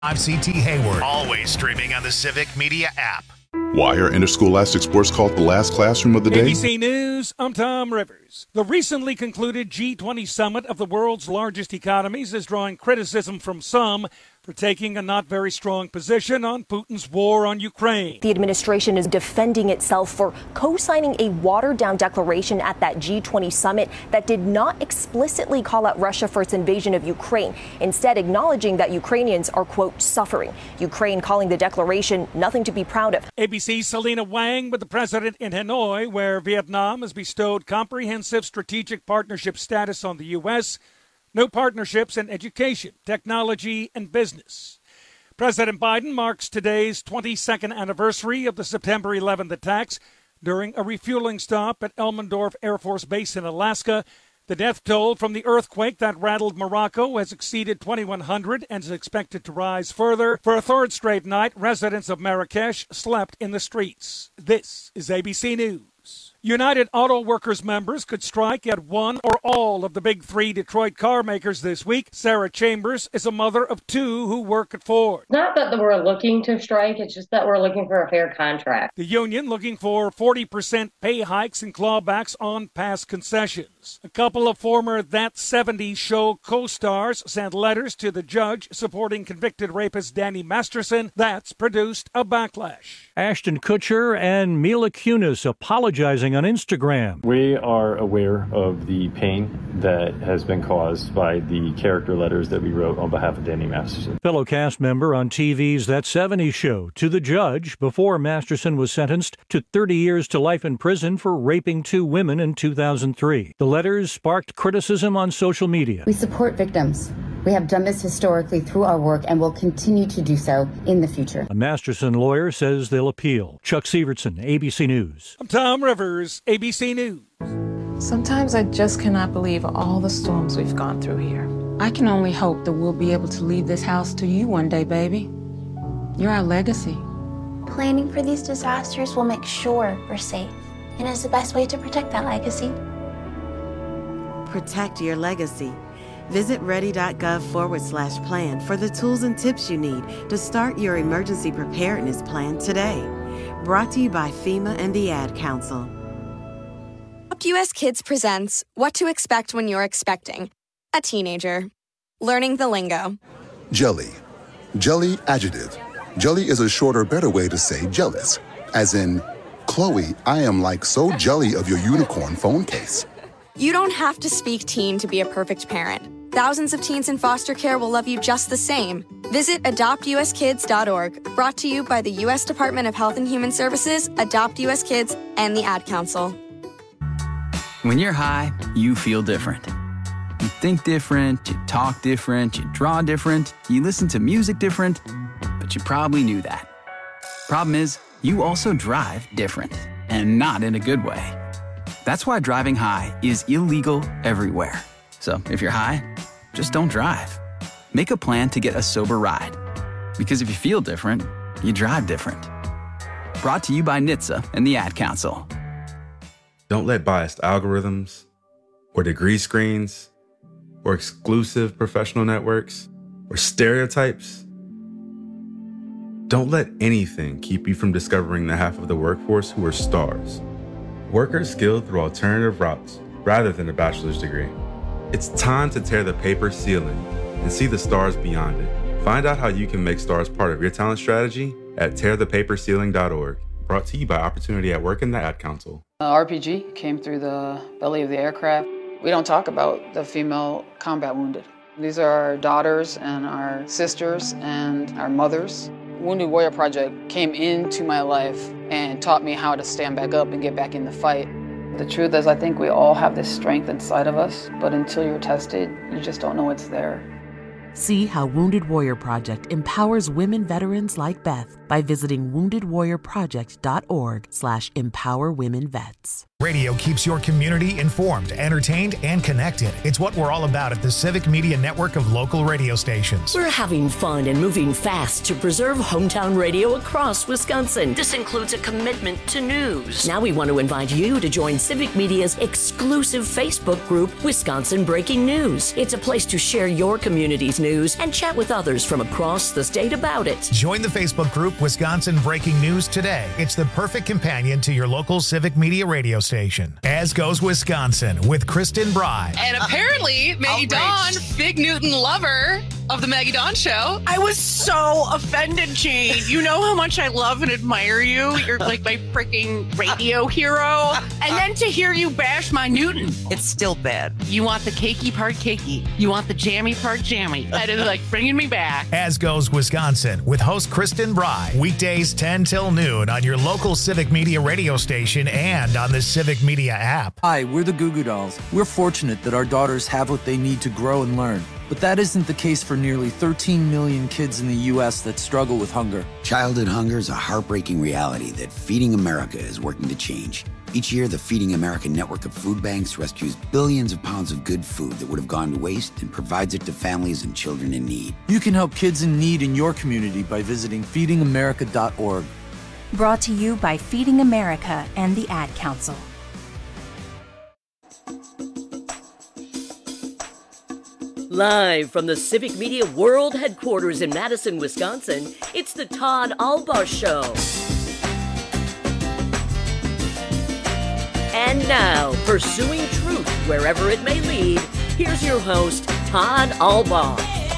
I'm CT Hayward. Always streaming on the Civic Media app. Why are interscholastic sports called the last classroom of the day? ABC News, I'm Tom Rivers. The recently concluded G20 summit of the world's largest economies is drawing criticism from some for taking a not very strong position on Putin's war on Ukraine. The administration is defending itself for co-signing a watered-down declaration at that G20 summit that did not explicitly call out Russia for its invasion of Ukraine, instead acknowledging that Ukrainians are, quote, suffering. Ukraine calling the declaration nothing to be proud of. ABC's Selena Wang with the president in Hanoi, where Vietnam has bestowed comprehensive strategic partnership status on the U.S., no partnerships in education, technology, and business. President Biden marks today's 22nd anniversary of the September 11th attacks during a refueling stop at Elmendorf Air Force Base in Alaska. The death toll from the earthquake that rattled Morocco has exceeded 2,100 and is expected to rise further. For a third straight night, residents of Marrakesh slept in the streets. This is ABC News. United Auto Workers members could strike at one or all of the big three Detroit car makers this week. Sarah Chambers is a mother of two who work at Ford. Not that we're looking to strike, it's just that we're looking for a fair contract. The union looking for 40% pay hikes and clawbacks on past concessions. A couple of former That 70s Show co-stars sent letters to the judge supporting convicted rapist Danny Masterson. That's produced a backlash. Ashton Kutcher and Mila Kunis apologizing on Instagram. We are aware of the pain that has been caused by the character letters that we wrote on behalf of Danny Masterson. Fellow cast member on TV's That 70s Show to the judge before Masterson was sentenced to 30 years to life in prison for raping two women in 2003. The letters sparked criticism on social media. We support victims. We have done this historically through our work and will continue to do so in the future. A Masterson lawyer says they'll appeal. Chuck Severson, ABC News. I'm Tom Rivers, ABC News. Sometimes I just cannot believe all the storms we've gone through here. I can only hope that we'll be able to leave this house to you one day, baby. You're our legacy. Planning for these disasters will make sure we're safe, and is the best way to protect that legacy. Protect your legacy. Visit ready.gov/plan for the tools and tips you need to start your emergency preparedness plan today. Brought to you by FEMA and the Ad Council. Adopt US Kids presents What to Expect When You're Expecting a Teenager. Learning the lingo. Jelly. Jelly adjective. Jelly is a shorter, better way to say jealous. As in, Chloe, I am like so jelly of your unicorn phone case. You don't have to speak teen to be a perfect parent. Thousands of teens in foster care will love you just the same. Visit adoptuskids.org, brought to you by the U.S. Department of Health and Human Services, Adopt U.S. Kids, and the Ad Council. When you're high, you feel different. You think different, you talk different, you draw different, you listen to music different, but you probably knew that. Problem is, you also drive different, and not in a good way. That's why driving high is illegal everywhere. So if you're high, just don't drive. Make a plan to get a sober ride. Because if you feel different, you drive different. Brought to you by NHTSA and the Ad Council. Don't let biased algorithms, or degree screens, or exclusive professional networks, or stereotypes. Don't let anything keep you from discovering the half of the workforce who are stars. Workers skilled through alternative routes rather than a bachelor's degree. It's time to tear the paper ceiling and see the stars beyond it. Find out how you can make stars part of your talent strategy at tearthepaperceiling.org. Brought to you by Opportunity at Work and the Ad Council. RPG came through the belly of the aircraft. We don't talk about the female combat wounded. These are our daughters and our sisters and our mothers. Wounded Warrior Project came into my life and taught me how to stand back up and get back in the fight. The truth is, I think we all have this strength inside of us, but until you're tested, you just don't know it's there. See how Wounded Warrior Project empowers women veterans like Beth by visiting woundedwarriorproject.org/empowerwomenvets. Radio keeps your community informed, entertained, and connected. It's what we're all about at the Civic Media Network of local radio stations. We're having fun and moving fast to preserve hometown radio across Wisconsin. This includes a commitment to news. Now we want to invite you to join Civic Media's exclusive Facebook group, Wisconsin Breaking News. It's a place to share your community's news and chat with others from across the state about it. Join the Facebook group Wisconsin Breaking News today. It's the perfect companion to your local Civic Media radio station. As Goes Wisconsin with Kristen Bry. And apparently, Maggie Dawn, Big Newton lover of the Maggie Dawn Show. I was so offended, Jane. You know how much I love and admire you. You're like my freaking radio hero. And then to hear you bash my Newton, it's still bad. You want the cakey part cakey. You want the jammy part jammy. That is like bringing me back. As Goes Wisconsin with host Kristen Bry. Weekdays 10 till noon on your local Civic Media radio station and on the Civic Media app. Hi, we're the Goo Goo Dolls. We're fortunate that our daughters have what they need to grow and learn. But that isn't the case for nearly 13 million kids in the U.S. that struggle with hunger. Childhood hunger is a heartbreaking reality that Feeding America is working to change. Each year, the Feeding America network of food banks rescues billions of pounds of good food that would have gone to waste and provides it to families and children in need. You can help kids in need in your community by visiting feedingamerica.org. Brought to you by Feeding America and the Ad Council. Live from the Civic Media World Headquarters in Madison, Wisconsin, it's the Todd Albaugh Show. And now, pursuing truth wherever it may lead, here's your host, Todd Albaugh.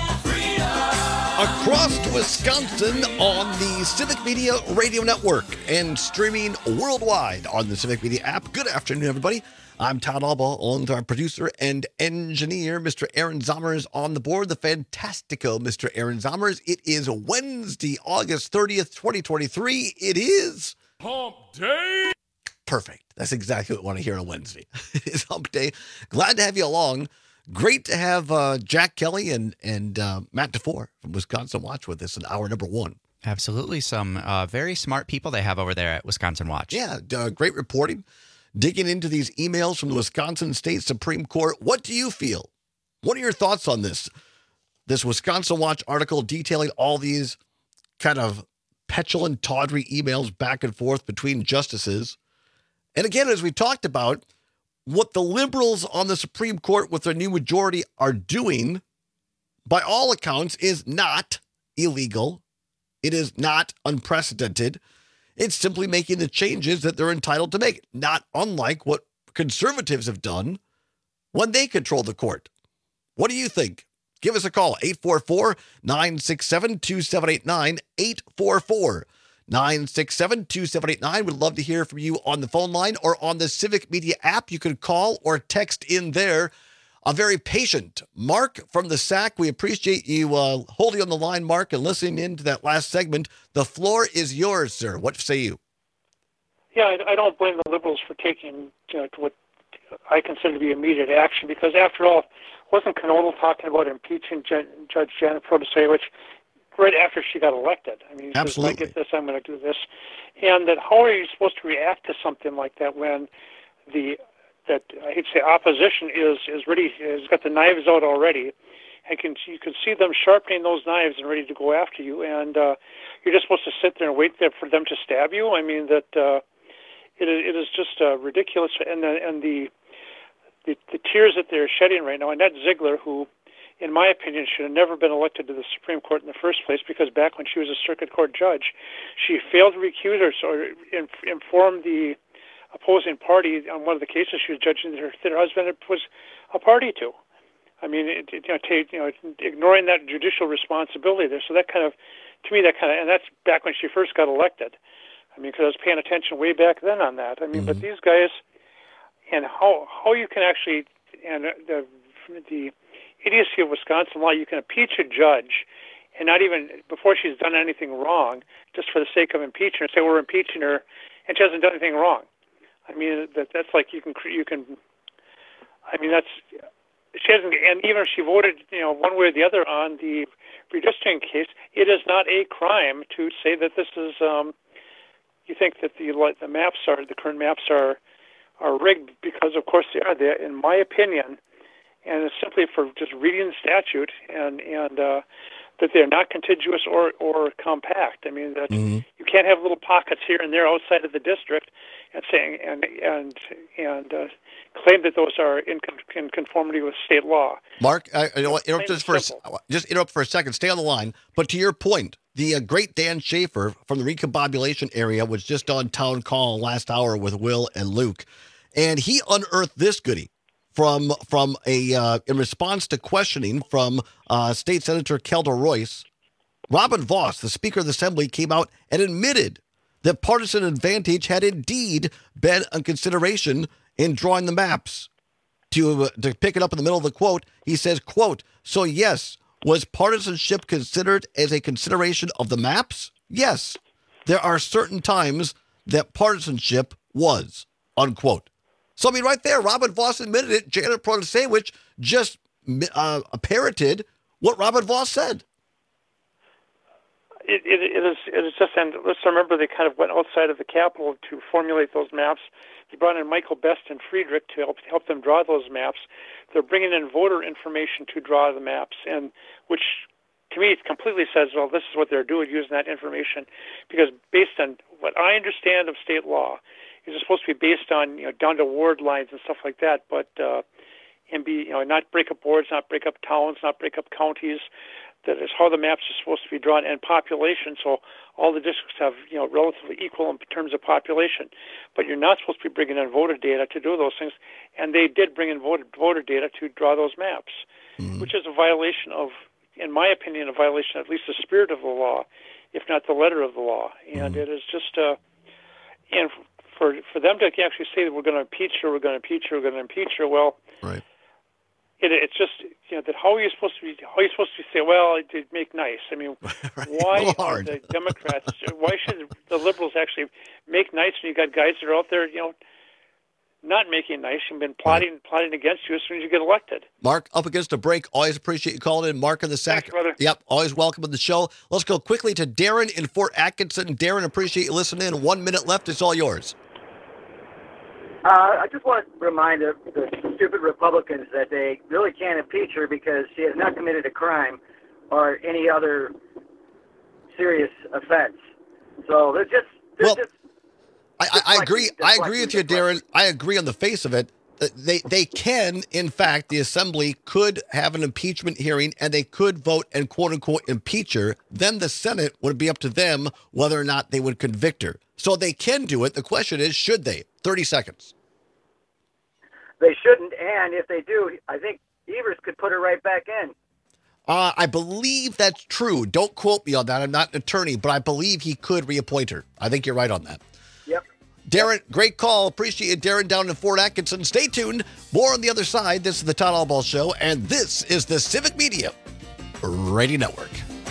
Across Wisconsin on the Civic Media Radio Network and streaming worldwide on the Civic Media app. Good afternoon, everybody. I'm Todd Albaugh, along with our producer and engineer, Mr. Aaron Zommers, on the board, the fantastico Mr. Aaron Zommers. It is Wednesday, August 30th, 2023. It is Hump Day. Perfect. That's exactly what I want to hear on a Wednesday. It is Hump Day. Glad to have you along. Great to have Jack Kelly and Matt DeFore from Wisconsin Watch with us in hour number one. Absolutely. Some very smart people they have over there at Wisconsin Watch. Yeah, great reporting. Digging into these emails from the Wisconsin State Supreme Court. What do you feel? What are your thoughts on this? This Wisconsin Watch article detailing all these kind of petulant, tawdry emails back and forth between justices. And again, as we talked about, what the liberals on the Supreme Court with their new majority are doing, by all accounts, is not illegal. It is not unprecedented. It's simply making the changes that they're entitled to make, not unlike what conservatives have done when they control the court. What do you think? Give us a call, 844-967-2789, 844-967-2789. We'd love to hear from you on the phone line or on the Civic Media app. You can call or text in there. A very patient Mark from the SAC. We appreciate you holding on the line, Mark, and listening in to that last segment. The floor is yours, sir. What say you? Yeah, I don't blame the liberals for taking what I consider to be immediate action, because after all, wasn't Knodel talking about impeaching Judge Janet Protasiewicz right after she got elected? I mean, absolutely. If I get this, I'm going to do this. And that how are you supposed to react to something like that when that I hate to say opposition is ready, has got the knives out already, and you can see them sharpening those knives and ready to go after you, and you're just supposed to sit there and wait there for them to stab you? I mean, that it is just ridiculous, and the tears that they're shedding right now. Annette Ziegler, who, in my opinion, should have never been elected to the Supreme Court in the first place, because back when she was a circuit court judge, she failed to recuse herself or inform the opposing party on one of the cases she was judging that her husband was a party to. I mean, ignoring that judicial responsibility there. So that kind of, to me, and that's back when she first got elected. I mean, because I was paying attention way back then on that. I mean, but these guys, and how you can actually, and the idiocy of Wisconsin law, you can impeach a judge and not even, before she's done anything wrong, just for the sake of impeaching her, say we're impeaching her, and she hasn't done anything wrong. I mean, that's like you can. I mean, that's she hasn't. And even if she voted, one way or the other on the redistricting case, it is not a crime to say that this is. You think that the current maps are rigged because, of course, they are. They, in my opinion, and it's simply for just reading the statute and that they're not contiguous or compact. I mean that you can't have little pockets here and there outside of the district and saying and claim that those are in conformity with state law. Mark, interrupt for a second. Stay on the line. But to your point, the great Dan Schaefer from the Recombobulation area was just on Town Call last hour with Will and Luke, and he unearthed this goodie from a in response to questioning from State Senator Kelda Royce. Robin Vos, the Speaker of the Assembly, came out and admitted that partisan advantage had indeed been a consideration in drawing the maps. To pick it up in the middle of the quote, he says, quote, "So yes, was partisanship considered as a consideration of the maps? Yes. There are certain times that partisanship was," unquote. So, I mean, right there, Robin Vos admitted it. Janet Protasewicz just parroted what Robin Vos said. It is just, and let's remember they kind of went outside of the Capitol to formulate those maps. They brought in Michael Best and Friedrich to help them draw those maps. They're bringing in voter information to draw the maps, and which to me it completely says, well, this is what they're doing, using that information, because based on what I understand of state law, it's supposed to be based on down to ward lines and stuff like that, but and be not break up wards, not break up towns, not break up counties. That is how the maps are supposed to be drawn, and population. So all the districts have relatively equal in terms of population, but you're not supposed to be bringing in voter data to do those things. And they did bring in voter data to draw those maps, which is a violation of, in my opinion, a violation of at least the spirit of the law, if not the letter of the law. And it is just, and for them to actually say that we're going to impeach her, we're going to impeach her, we're going to impeach her, well, right. It's just that how are you supposed to say, well, it did make nice? I mean, right. Why are the Democrats? Why should the liberals actually make nice when you got guys that are out there, not making nice and been plotting against you as soon as you get elected? Mark, up against a break. Always appreciate you calling in. Mark in the Sac. Thanks, brother. Yep, always welcome to the show. Let's go quickly to Darren in Fort Atkinson. Darren, appreciate you listening in. 1 minute left. It's all yours. I just want to remind the stupid Republicans that they really can't impeach her because she has not committed a crime or any other serious offense. So they're just I agree. I agree with you, Darren. I agree on the face of it. They can, in fact, the Assembly could have an impeachment hearing and they could vote and quote unquote impeach her. Then the Senate would be up to them whether or not they would convict her. So they can do it. The question is, should they? 30 seconds. They shouldn't, and if they do, I think Evers could put her right back in. I believe that's true. Don't quote me on that. I'm not an attorney, but I believe he could reappoint her. I think you're right on that. Yep. Darren, great call. Appreciate it, Darren, down in Fort Atkinson. Stay tuned. More on the other side. This is the Todd Albaugh Show, and this is the Civic Media Radio Network.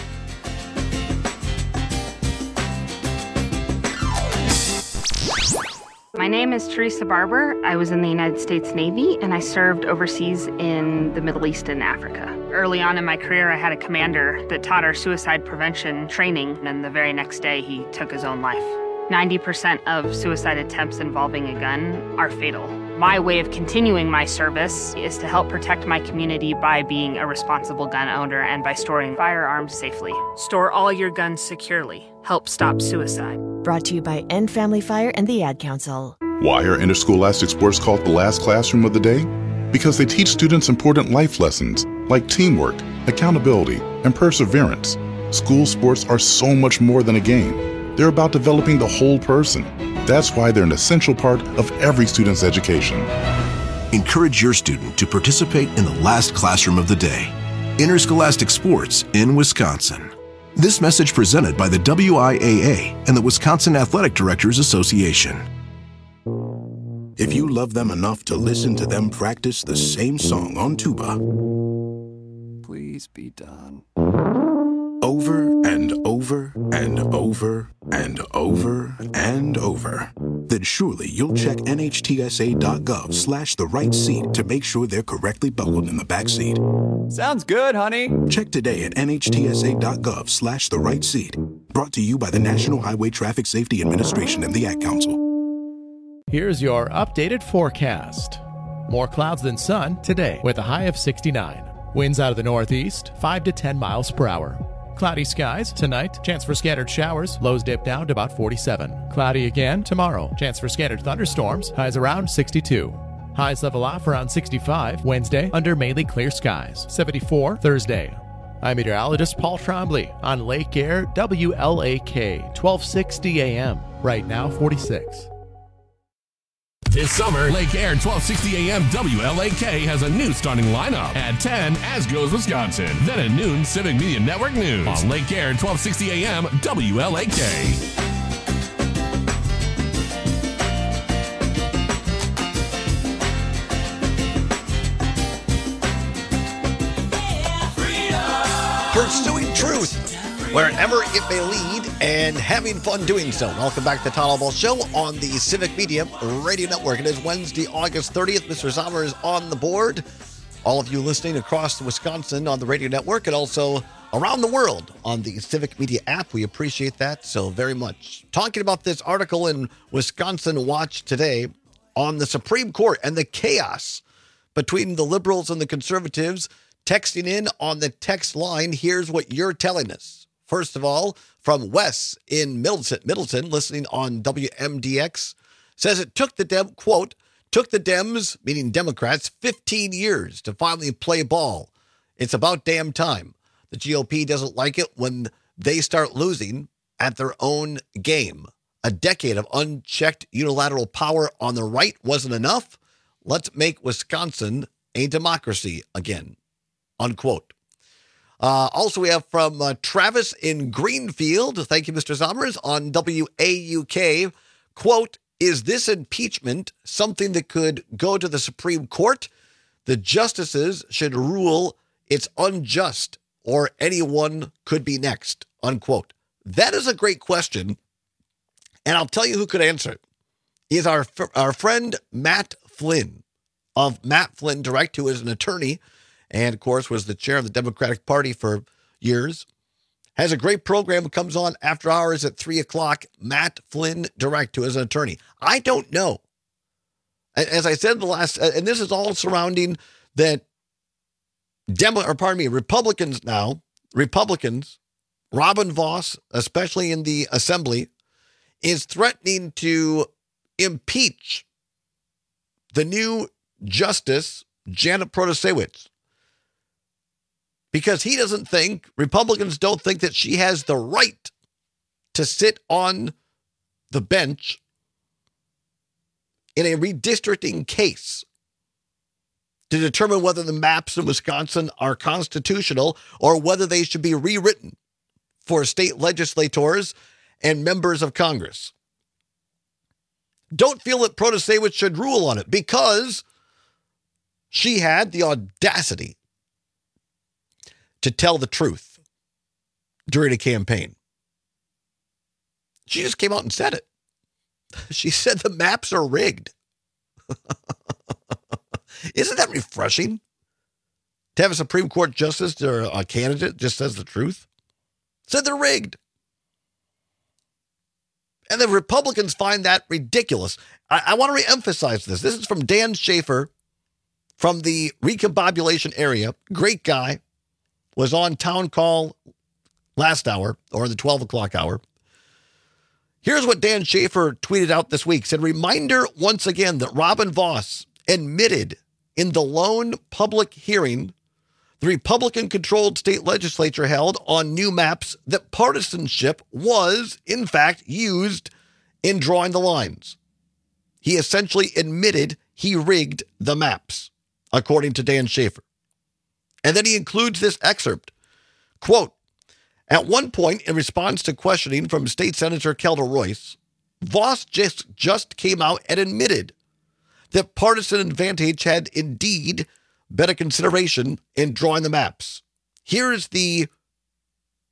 My name is Teresa Barber. I was in the United States Navy, and I served overseas in the Middle East and Africa. Early on in my career, I had a commander that taught our suicide prevention training, and the very next day, he took his own life. 90% of suicide attempts involving a gun are fatal. My way of continuing my service is to help protect my community by being a responsible gun owner and by storing firearms safely. Store all your guns securely. Help stop suicide. Brought to you by End Family Fire and the Ad Council. Why are interscholastic sports called the last classroom of the day? Because they teach students important life lessons like teamwork, accountability, and perseverance. School sports are so much more than a game. They're about developing the whole person. That's why they're an essential part of every student's education. Encourage your student to participate in the last classroom of the day. Interscholastic sports in Wisconsin. This message presented by the WIAA and the Wisconsin Athletic Directors Association. If you love them enough to listen to them practice the same song on tuba, please be done. Over and over and over and over and over. then surely you'll check NHTSA.gov/the right seat to make sure they're correctly buckled in the back seat. Sounds good, honey. Check today at NHTSA.gov/the right seat. Brought to you by the National Highway Traffic Safety Administration and the Ad Council. Here's your updated forecast. More clouds than sun today with a high of 69. Winds out of the northeast, 5 to 10 miles per hour. Cloudy skies tonight, chance for scattered showers, lows dip down to about 47. Cloudy again tomorrow, chance for scattered thunderstorms, highs around 62. Highs level off around 65 Wednesday under mainly clear skies, 74 Thursday. I'm meteorologist Paul Trombley on Lake Air WLAK, 1260 AM, right now 46. This summer, Lake Air 1260 AM WLAK has a new starting lineup. At 10, As Goes Wisconsin. Then at noon, Civic Media Network News. On Lake Air 1260 AM WLAK. Pursuing truth wherever it may lead and having fun doing so. Welcome back to the Todd Ball Show on the Civic Media Radio Network. It is Wednesday, August 30th. Mr. Sommer is on the board. All of you listening across Wisconsin on the radio network and also around the world on the Civic Media app. We appreciate that so very much. Talking about this article in Wisconsin Watch today on the Supreme Court and the chaos between the liberals and the conservatives. Texting in on the text line, here's what you're telling us. First of all, from Wes in Middleton, listening on WMDX, says it took the Dems, meaning Democrats, 15 years to finally play ball. It's about damn time. The GOP doesn't like it when they start losing at their own game. A decade of unchecked unilateral power on the right wasn't enough. Let's make Wisconsin a democracy again. Unquote. Also, we have from Travis in Greenfield. Thank you, Mr. Somers, on WAUK. Quote, is this impeachment something that could go to the Supreme Court? The justices should rule it's unjust or anyone could be next. Unquote. That is a great question. And I'll tell you who could answer it. Is our friend Matt Flynn of Matt Flynn Direct, who is an attorney and, of course, was the chair of the Democratic Party for years. Has a great program, comes on after hours at 3 o'clock. Matt Flynn Direct, who is an attorney. I don't know. As I said in the last, and this is all surrounding that Republicans now, Robin Vos, especially in the Assembly, is threatening to impeach the new Justice, Janet Protasiewicz. Because Republicans don't think that she has the right to sit on the bench in a redistricting case to determine whether the maps in Wisconsin are constitutional or whether they should be rewritten for state legislators and members of Congress. Don't feel that Protasiewicz should rule on it because she had the audacity to tell the truth during a campaign. She just came out and said it. She said the maps are rigged. Isn't that refreshing? To have a Supreme Court justice or a candidate just says the truth? Said they're rigged. And the Republicans find that ridiculous. I want to reemphasize this. This is from Dan Schaefer from the recombobulation area. Great guy. Was on Town Call last hour, or the 12 o'clock hour. Here's what Dan Schaefer tweeted out this week. Said, reminder once again that Robin Vos admitted in the lone public hearing the Republican-controlled state legislature held on new maps that partisanship was, in fact, used in drawing the lines. He essentially admitted he rigged the maps, according to Dan Schaefer. And then he includes this excerpt. Quote, at one point, in response to questioning from State Senator Kelda Royce, Vos just came out and admitted that partisan advantage had indeed been a consideration in drawing the maps. Here is the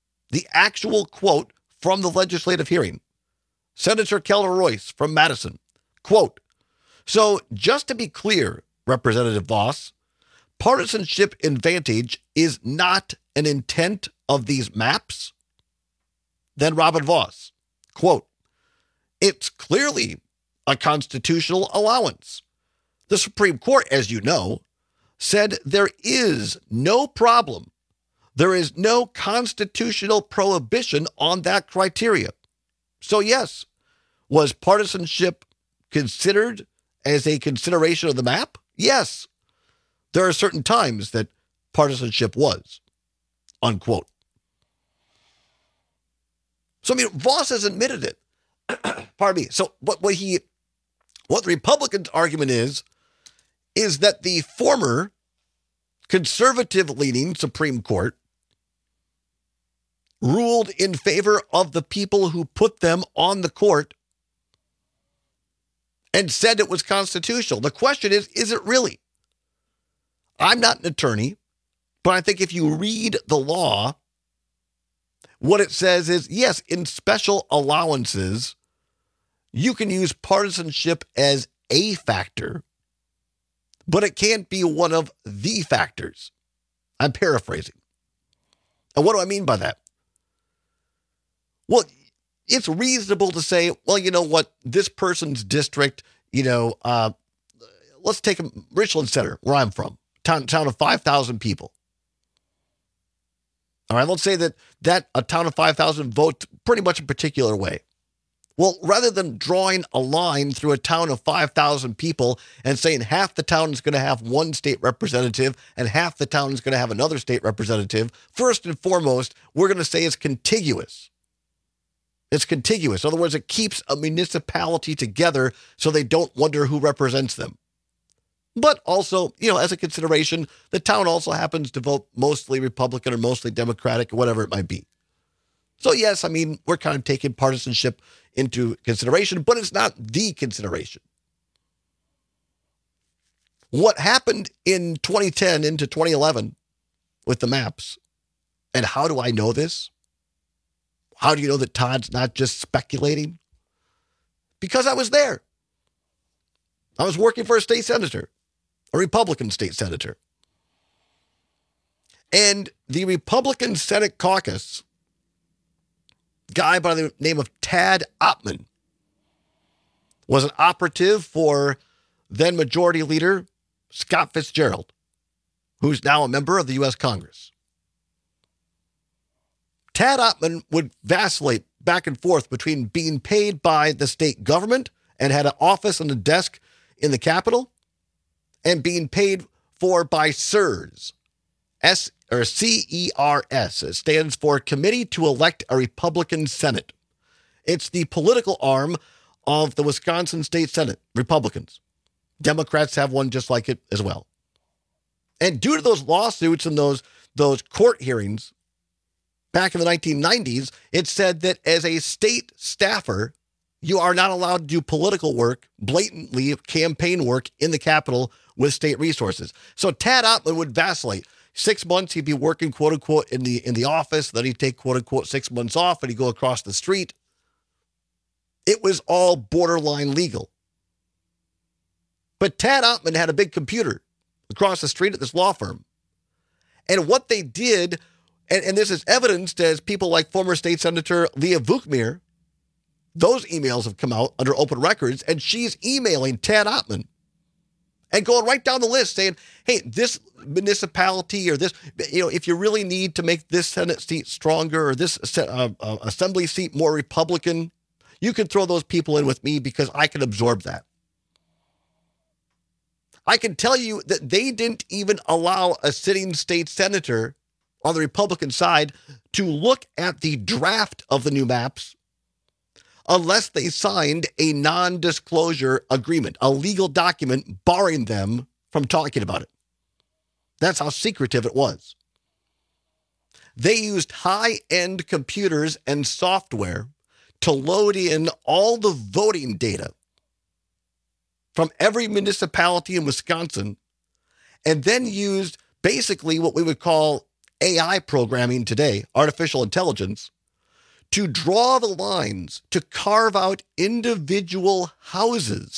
actual quote from the legislative hearing. Senator Kelda Royce from Madison. Quote, so just to be clear, Representative Voss, partisanship advantage is not an intent of these maps? Then Robin Voss, quote, it's clearly a constitutional allowance. The Supreme Court, as you know, said there is no problem. There is no constitutional prohibition on that criteria. So yes, was partisanship considered as a consideration of the map? Yes. There are certain times that partisanship was, unquote. So, I mean, Voss has admitted it. Pardon me. So what the Republicans' argument is that the former conservative-leaning Supreme Court ruled in favor of the people who put them on the court and said it was constitutional. The question is it really? I'm not an attorney, but I think if you read the law, what it says is, yes, in special allowances, you can use partisanship as a factor, but it can't be one of the factors. I'm paraphrasing. And what do I mean by that? Well, it's reasonable to say, well, you know what, this person's district, let's take Richland Center, where I'm from, town of 5,000 people. All right, let's say that a town of 5,000 vote pretty much a particular way. Well, rather than drawing a line through a town of 5,000 people and saying half the town is going to have one state representative and half the town is going to have another state representative, first and foremost, we're going to say it's contiguous. It's contiguous. In other words, it keeps a municipality together so they don't wonder who represents them. But also, as a consideration, the town also happens to vote mostly Republican or mostly Democratic or whatever it might be. So yes, I mean, we're kind of taking partisanship into consideration, but it's not the consideration. What happened in 2010 into 2011 with the maps, and how do I know this? How do you know that Todd's not just speculating? Because I was there. I was working for a state senator, a Republican state senator. And the Republican Senate caucus, guy by the name of Tad Ottman, was an operative for then Majority Leader Scott Fitzgerald, who's now a member of the U.S. Congress. Tad Ottman would vacillate back and forth between being paid by the state government and had an office and a desk in the Capitol and being paid for by CERS, C-E-R-S. It stands for Committee to Elect a Republican Senate. It's the political arm of the Wisconsin State Senate, Republicans. Democrats have one just like it as well. And due to those lawsuits and those court hearings back in the 1990s, it said that as a state staffer, you are not allowed to do political work, blatantly campaign work in the Capitol with state resources. So Tad Ottman would vacillate. 6 months he'd be working, quote unquote, in the office. Then he'd take, quote unquote, 6 months off and he'd go across the street. It was all borderline legal. But Tad Ottman had a big computer across the street at this law firm. And what they did, and this is evidenced as people like former state senator Leah Vukmir, those emails have come out under open records, and she's emailing Tad Ottman and going right down the list saying, hey, this municipality or this, if you really need to make this Senate seat stronger or this assembly seat more Republican, you can throw those people in with me because I can absorb that. I can tell you that they didn't even allow a sitting state senator on the Republican side to look at the draft of the new maps unless they signed a non-disclosure agreement, a legal document barring them from talking about it. That's how secretive it was. They used high-end computers and software to load in all the voting data from every municipality in Wisconsin, and then used basically what we would call AI programming today, artificial intelligence, to draw the lines, to carve out individual houses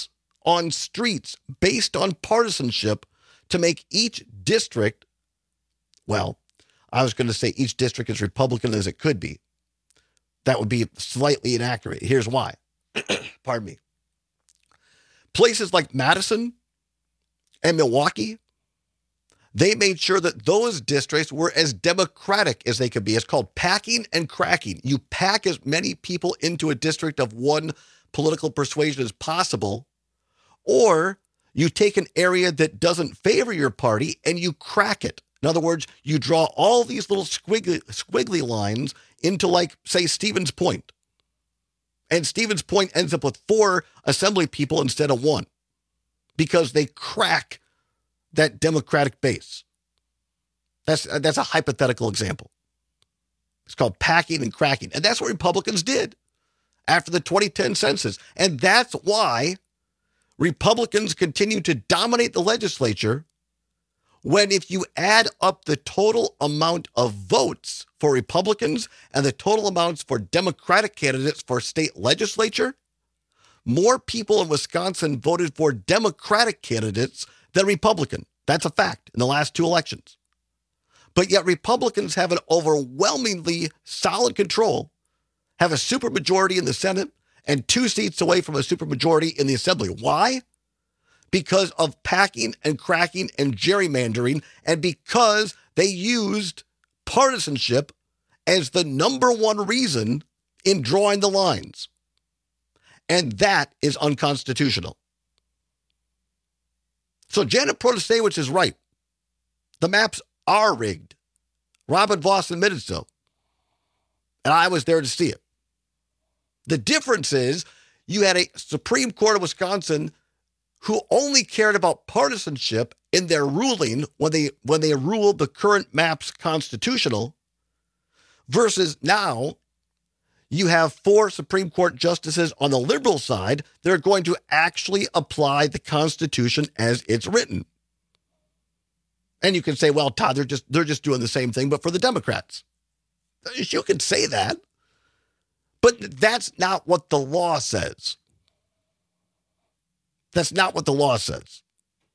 on streets based on partisanship to make each district, well, I was going to say each district as Republican as it could be. That would be slightly inaccurate. Here's why. Pardon me. Places like Madison and Milwaukee, they made sure that those districts were as democratic as they could be. It's called packing and cracking. You pack as many people into a district of one political persuasion as possible, or you take an area that doesn't favor your party and you crack it. In other words, you draw all these little squiggly lines into, like, say, Stevens Point. And Stevens Point ends up with 4 assembly people instead of 1 because they crack that Democratic base. That's a hypothetical example. It's called packing and cracking. And that's what Republicans did after the 2010 census. And that's why Republicans continue to dominate the legislature when, if you add up the total amount of votes for Republicans and the total amounts for Democratic candidates for state legislature, more people in Wisconsin voted for Democratic candidates than Republican. That's a fact in the last 2 elections. But yet Republicans have an overwhelmingly solid control, have a supermajority in the Senate, and 2 seats away from a supermajority in the Assembly. Why? Because of packing and cracking and gerrymandering, and because they used partisanship as the number 1 reason in drawing the lines. And that is unconstitutional. So Janet Protasiewicz is right. The maps are rigged. Robin Vos admitted so. And I was there to see it. The difference is you had a Supreme Court of Wisconsin who only cared about partisanship in their ruling when they ruled the current maps constitutional, versus now you have 4 Supreme Court justices on the liberal side that are going to actually apply the Constitution as it's written. And you can say, well, Todd, they're just doing the same thing, but for the Democrats. You can say that, but that's not what the law says. That's not what the law says.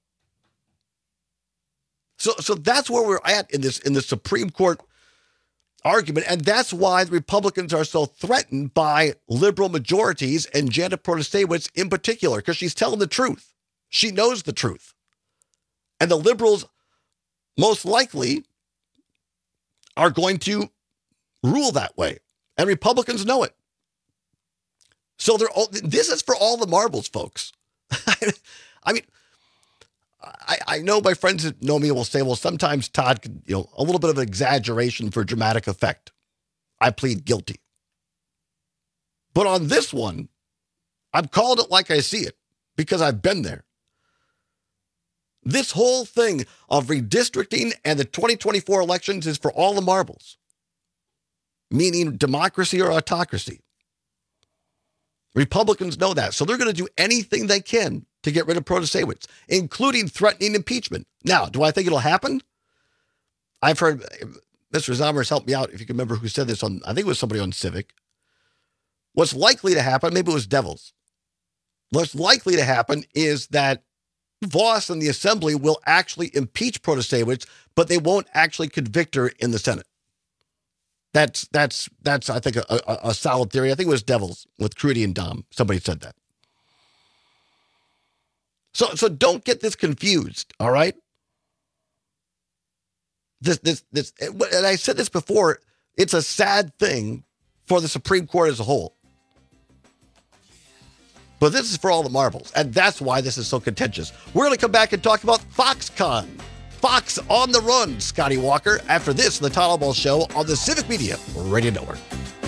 So that's where we're at in the Supreme Court argument, and that's why the Republicans are so threatened by liberal majorities and Janet Protasiewicz in particular, because she's telling the truth. She knows the truth. And the liberals most likely are going to rule that way, and Republicans know it. So this is for all the marbles, folks. I mean, I know my friends that know me will say, well, sometimes Todd can, a little bit of an exaggeration for dramatic effect. I plead guilty. But on this one, I've called it like I see it because I've been there. This whole thing of redistricting and the 2024 elections is for all the marbles, meaning democracy or autocracy. Republicans know that, so they're going to do anything they can to get rid of Protasiewicz, including threatening impeachment. Now, do I think it'll happen? I've heard, Mr. Zommers helped me out, if you can remember who said this on, I think it was somebody on Civic. What's likely to happen, maybe it was Devils. What's likely to happen is that Vos and the Assembly will actually impeach Protasiewicz, but they won't actually convict her in the Senate. That's I think, a solid theory. I think it was Devils with Crudy and Dom. Somebody said that. So don't get this confused, all right? This, and I said this before, it's a sad thing for the Supreme Court as a whole. But this is for all the marbles, and that's why this is so contentious. We're going to come back and talk about Foxconn. Fox on the run, Scotty Walker, after this, the Todd Ball Show on the Civic Media Radio Network.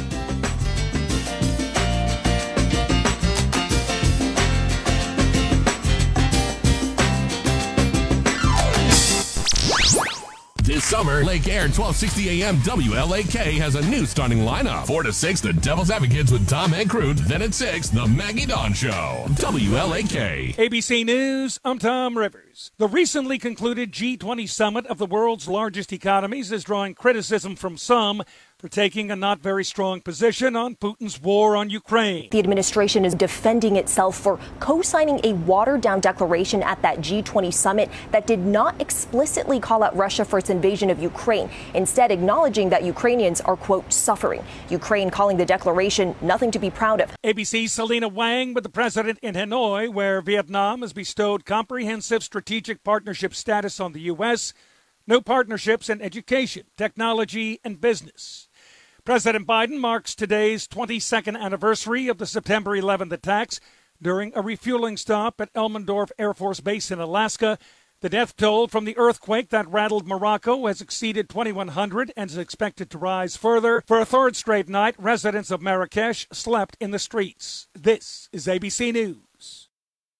This summer, Lake Air 1260 AM WLAK has a new starting lineup. 4 to 6, the Devil's Advocates with Tom and Crude. Then at 6, the Maggie Dawn Show. WLAK. ABC News, I'm Tom Rivers. The recently concluded G20 summit of the world's largest economies is drawing criticism from some for taking a not very strong position on Putin's war on Ukraine. The administration is defending itself for co-signing a watered-down declaration at that G20 summit that did not explicitly call out Russia for its invasion of Ukraine, instead acknowledging that Ukrainians are, quote, suffering. Ukraine calling the declaration nothing to be proud of. ABC's Selena Wang with the president in Hanoi, where Vietnam has bestowed comprehensive strategic partnership status on the U.S., new partnerships in education, technology, and business. President Biden marks today's 22nd anniversary of the September 11th attacks during a refueling stop at Elmendorf Air Force Base in Alaska. The death toll from the earthquake that rattled Morocco has exceeded 2,100 and is expected to rise further. For a third straight night, residents of Marrakesh slept in the streets. This is ABC News.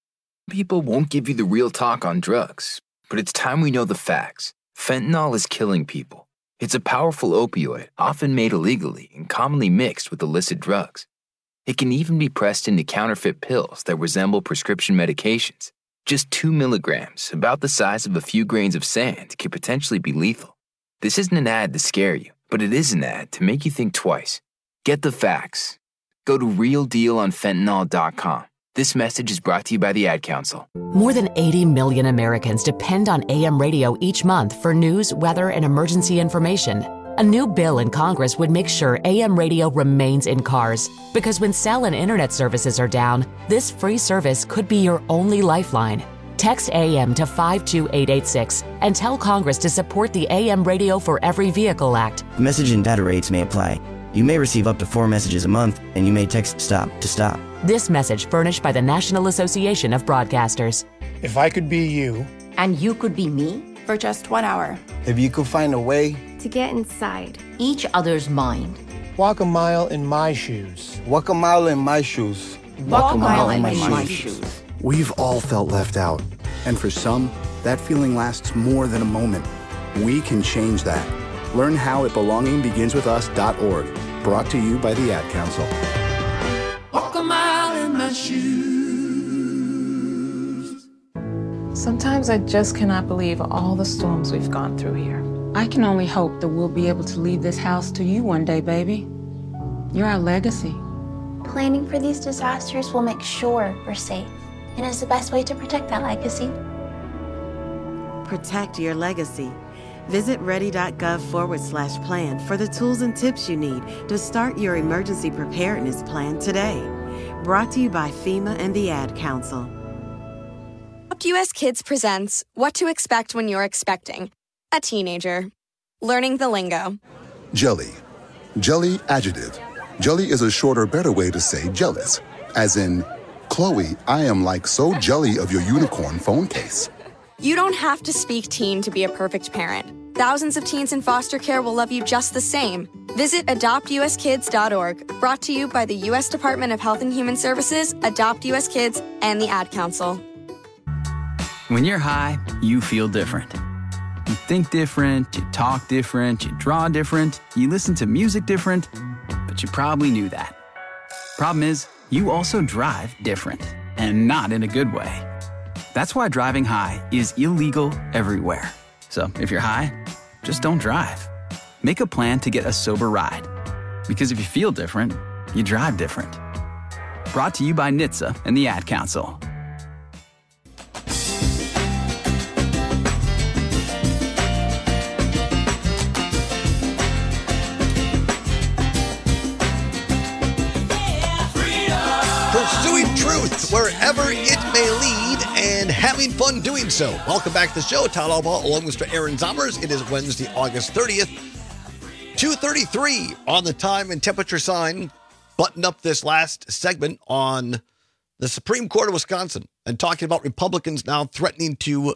People won't give you the real talk on drugs, but it's time we know the facts. Fentanyl is killing people. It's a powerful opioid, often made illegally and commonly mixed with illicit drugs. It can even be pressed into counterfeit pills that resemble prescription medications. Just 2 milligrams, about the size of a few grains of sand, could potentially be lethal. This isn't an ad to scare you, but it is an ad to make you think twice. Get the facts. Go to realdealonfentanyl.com. This message is brought to you by the Ad Council. More than 80 million Americans depend on AM radio each month for news, weather, and emergency information. A new bill in Congress would make sure AM radio remains in cars, because when cell and internet services are down, this free service could be your only lifeline. Text AM to 52886 and tell Congress to support the AM Radio for Every Vehicle Act. Message and data rates may apply. You may receive up to 4 messages a month, and you may text STOP to stop. This message furnished by the National Association of Broadcasters. If I could be you. And you could be me. For just 1 hour. If you could find a way. To get inside. Each other's mind. Walk a mile in my shoes. Walk a mile in my shoes. Walk a mile in my shoes. We've all felt left out. And for some, that feeling lasts more than a moment. We can change that. Learn how at belongingbeginswithus.org. Brought to you by the Ad Council. Walk a mile in my shoes. Sometimes I just cannot believe all the storms we've gone through here. I can only hope that we'll be able to leave this house to you one day, baby. You're our legacy. Planning for these disasters will make sure we're safe, and is the best way to protect that legacy. Protect your legacy. Visit ready.gov/plan for the tools and tips you need to start your emergency preparedness plan today. Brought to you by FEMA and the Ad Council. Adopt US Kids presents What to Expect When You're Expecting a Teenager. Learning the lingo. Jelly. Jelly adjective. Jelly is a shorter, better way to say jealous. As in, Chloe, I am like so jelly of your unicorn phone case. You don't have to speak teen to be a perfect parent. Thousands of teens in foster care will love you just the same. Visit adoptuskids.org. Brought to you by the U.S. Department of Health and Human Services, Adopt US Kids, and the Ad Council. When you're high, you feel different. You think different, you talk different, you draw different, you listen to music different, but you probably knew that. Problem is, you also drive different, and not in a good way. That's why driving high is illegal everywhere. So if you're high, just don't drive. Make a plan to get a sober ride. Because if you feel different, you drive different. Brought to you by NHTSA and the Ad Council. Pursuing truth wherever it may lead and having fun doing so. Welcome back to the show. Todd Albaugh along with Mr. Aaron Zomers. It is Wednesday, August 30th, 2:33 on the time and temperature sign. Button up this last segment on the Supreme Court of Wisconsin and talking about Republicans now threatening to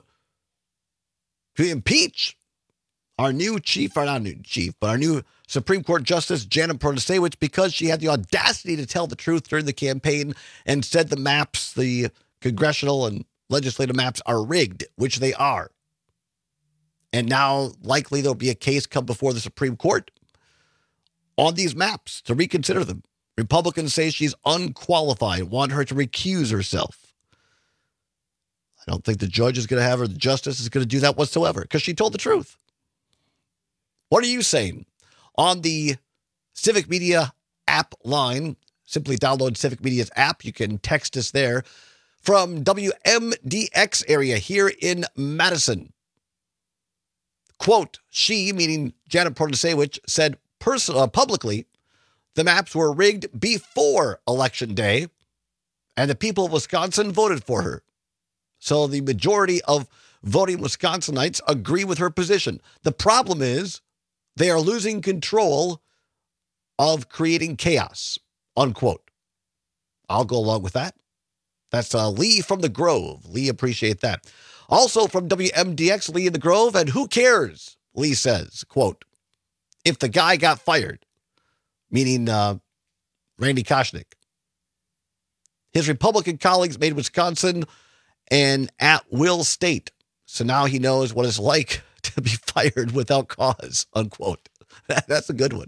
impeach our new Supreme Court Justice Janet Protasiewicz because she had the audacity to tell the truth during the campaign and said the maps, the congressional and legislative maps, are rigged, which they are. And now likely there'll be a case come before the Supreme Court on these maps to reconsider them. Republicans say she's unqualified, want her to recuse herself. I don't think the judge is going to have her, the justice is going to do that whatsoever because she told the truth. What are you saying on the Civic Media app line. Simply download Civic Media's app. You can text us there from WMDX area here in Madison. Quote, she, meaning Janet Protasewicz, said publicly the maps were rigged before Election Day, and the people of Wisconsin voted for her. So the majority of voting Wisconsinites agree with her position. The problem is they are losing control of creating chaos, unquote. I'll go along with that. That's Lee from the Grove. Lee, appreciate that. Also from WMDX, Lee in the Grove, and who cares? Lee says, quote, if the guy got fired, meaning Randy Koschnick. His Republican colleagues made Wisconsin an at-will state. So now he knows what it's like to be fired without cause, unquote. That's a good one.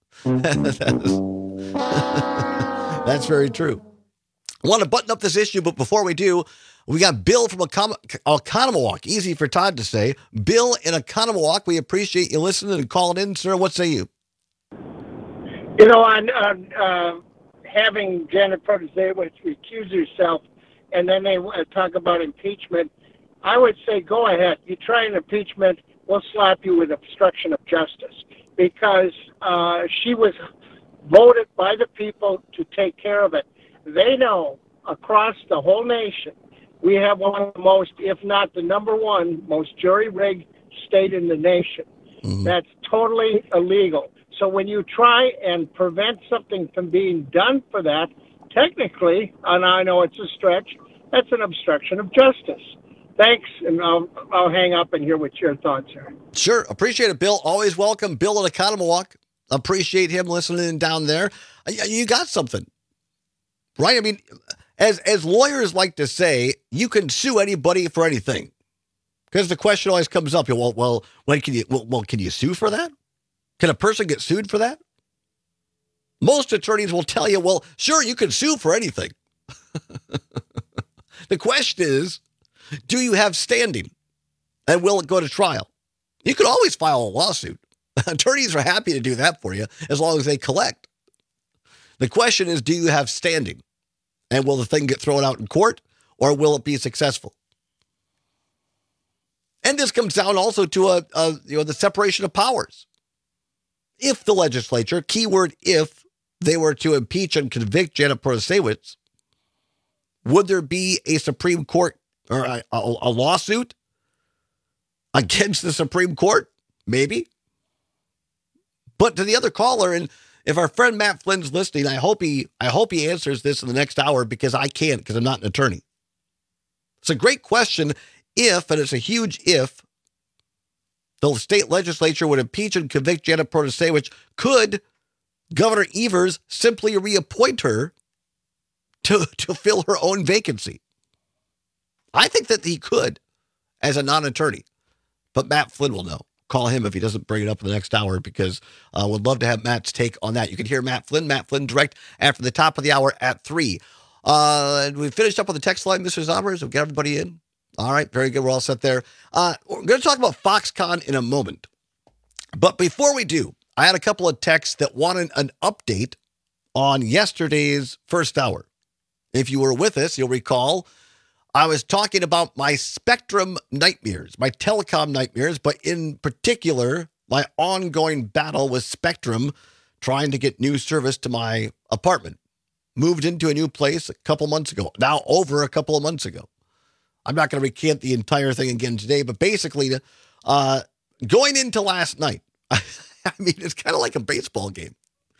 That's very true. I want to button up this issue, but before we do, we got Bill from Oconomowoc. Easy for Todd to say. Bill in Oconomowoc, we appreciate you listening and calling in, sir. What say you? You know, on having Janet Protasewicz recuse herself, and then they talk about impeachment, I would say go ahead. You try an impeachment, we'll slap you with obstruction of justice, because she was voted by the people to take care of it. They know across the whole nation, we have one of the most, if not the number one, most jury-rigged state in the nation. Mm-hmm. That's totally illegal. So when you try and prevent something from being done for that, technically, and I know it's a stretch, that's an obstruction of justice. Thanks, and I'll hang up and hear what your thoughts are. Sure. Appreciate it, Bill. Always welcome. Bill in Oconomowoc. Appreciate him listening down there. You got something, right? I mean, as lawyers like to say, you can sue anybody for anything. Because the question always comes up, well, when can you sue for that? Can a person get sued for that? Most attorneys will tell you, well, sure, you can sue for anything. The question is, do you have standing? And will it go to trial? You could always file a lawsuit. Attorneys are happy to do that for you as long as they collect. The question is, do you have standing? And will the thing get thrown out in court, or will it be successful? And this comes down also to the separation of powers. If the legislature, keyword if, they were to impeach and convict Janet Protasewicz, would there be a Supreme Court or a lawsuit against the Supreme Court? Maybe. But to the other caller, and if our friend Matt Flynn's listening, I hope he answers this in the next hour, because I can't, because I'm not an attorney. It's a great question. If, and it's a huge if, the state legislature would impeach and convict Janet Protasewicz, could Governor Evers simply reappoint her to fill her own vacancy? I think that he could as a non-attorney, but Matt Flynn will know. Call him if he doesn't bring it up in the next hour, because would love to have Matt's take on that. You can hear Matt Flynn Direct after the top of the hour at 3. And we finished up on the text line, Mr. Zombers. We'll get everybody in. All right, very good. We're all set there. We're going to talk about Foxconn in a moment. But before we do, I had a couple of texts that wanted an update on yesterday's first hour. If you were with us, you'll recall I was talking about my Spectrum nightmares, my telecom nightmares, but in particular, my ongoing battle with Spectrum trying to get new service to my apartment. Moved into a new place a couple months ago, now over a couple of months ago. I'm not going to recant the entire thing again today, but basically, going into last night, I mean, it's kind of like a baseball game.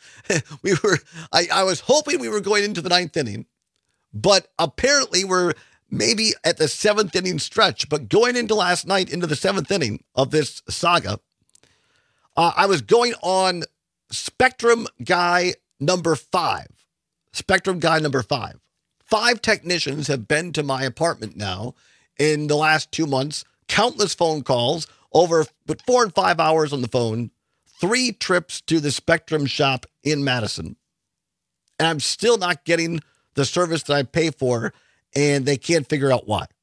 I was hoping we were going into the 9th inning, but apparently we're maybe at the 7th inning stretch. But going into last night, into the 7th inning of this saga, I was going on Spectrum guy number 5. Spectrum guy number 5. 5 technicians have been to my apartment now in the last 2 months. Countless phone calls, over 4 and 5 hours on the phone. 3 trips to the Spectrum shop in Madison. And I'm still not getting the service that I pay for, and they can't figure out why.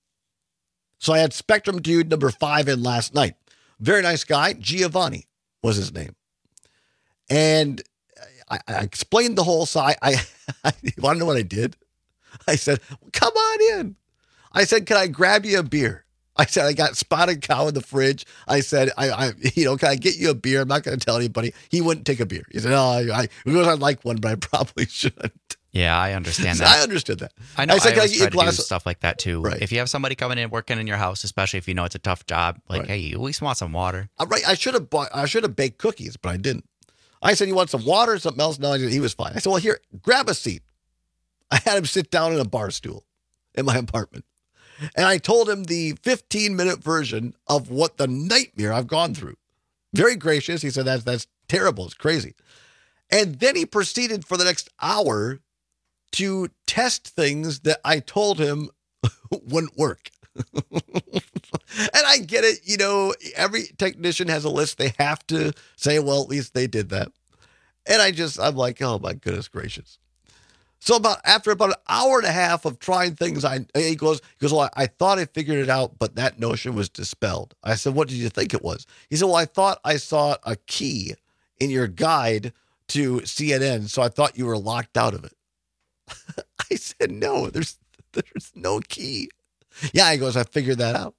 So I had Spectrum dude number 5 in last night. Very nice guy. Giovanni was his name. And I explained the whole side. You want to know what I did? I said, come on in. I said, can I grab you a beer? I said, I got Spotted Cow in the fridge. I said, can I get you a beer? I'm not going to tell anybody. He wouldn't take a beer. He said, I'd like one, but I probably shouldn't. Yeah, I understand that. I understood that. I know. I said, always try to do stuff like that too. Right. If you have somebody coming in working in your house, especially if you know it's a tough job, like, hey, you at least want some water. Right. I should have baked cookies, but I didn't. I said, you want some water or something else? No, he was fine. I said, well, here, grab a seat. I had him sit down in a bar stool in my apartment. And I told him the 15-minute version of what the nightmare I've gone through. Very gracious. He said, that's terrible. It's crazy. And then he proceeded for the next hour to test things that I told him wouldn't work. And I get it. Every technician has a list. They have to say, well, at least they did that. And I'm like, oh my goodness gracious. So after about an hour and a half of trying things, he goes, well, I thought I figured it out, but that notion was dispelled. I said, what did you think it was? He said, well, I thought I saw a key in your guide to CNN, so I thought you were locked out of it. I said, no, there's no key. Yeah, he goes, I figured that out.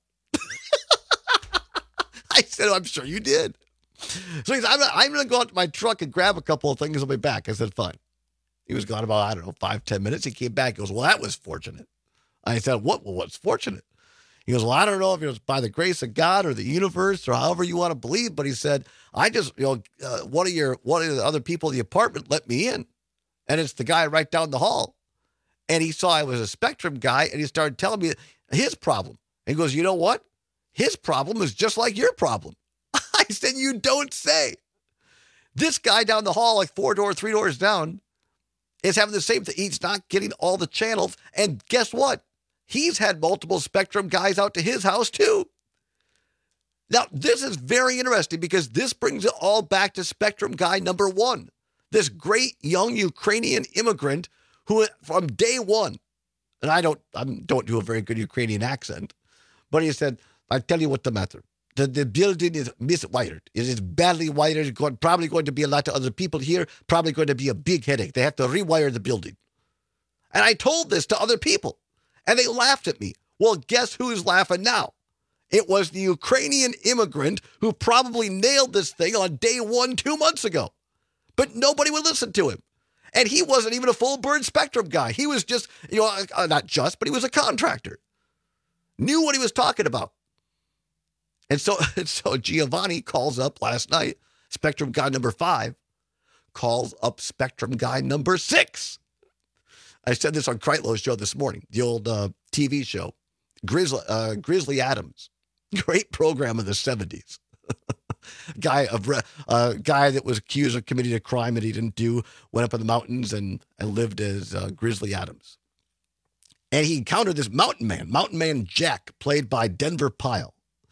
I said, I'm sure you did. So he said, I'm going to go out to my truck and grab a couple of things. I'll be back. I said, fine. He was gone about, 5-10 minutes. He came back. He goes, well, that was fortunate. I said, what's fortunate? He goes, well, I don't know if it was by the grace of God or the universe or however you want to believe, but he said, I just, one of the other people in the apartment let me in. And it's the guy right down the hall. And he saw I was a Spectrum guy, and he started telling me his problem. And he goes, you know what? His problem is just like your problem. I said, you don't say. This guy down the hall, like 3 doors down, is having the same thing. He's not getting all the channels. And guess what? He's had multiple Spectrum guys out to his house too. Now, this is very interesting because this brings it all back to Spectrum guy number 1. This great young Ukrainian immigrant who from day one, and I don't do a very good Ukrainian accent, but he said, I tell you what the matter. The building is miswired. It is badly wired. It's probably going to be a lot of other people here. Probably going to be a big headache. They have to rewire the building. And I told this to other people, and they laughed at me. Well, guess who's laughing now? It was the Ukrainian immigrant who probably nailed this thing on day 1 2 months ago. But nobody would listen to him. And he wasn't even a full-bird Spectrum guy. He was just, not just, but he was a contractor. Knew what he was talking about. And so Giovanni calls up last night, Spectrum guy number 5, calls up Spectrum guy number 6. I said this on Kreitlo's show this morning, the old TV show, Grizzly Adams. Great program of the 70s. Guy that was accused of committing a crime that he didn't do, went up in the mountains and lived as Grizzly Adams. And he encountered this Mountain Man Jack, played by Denver Pyle.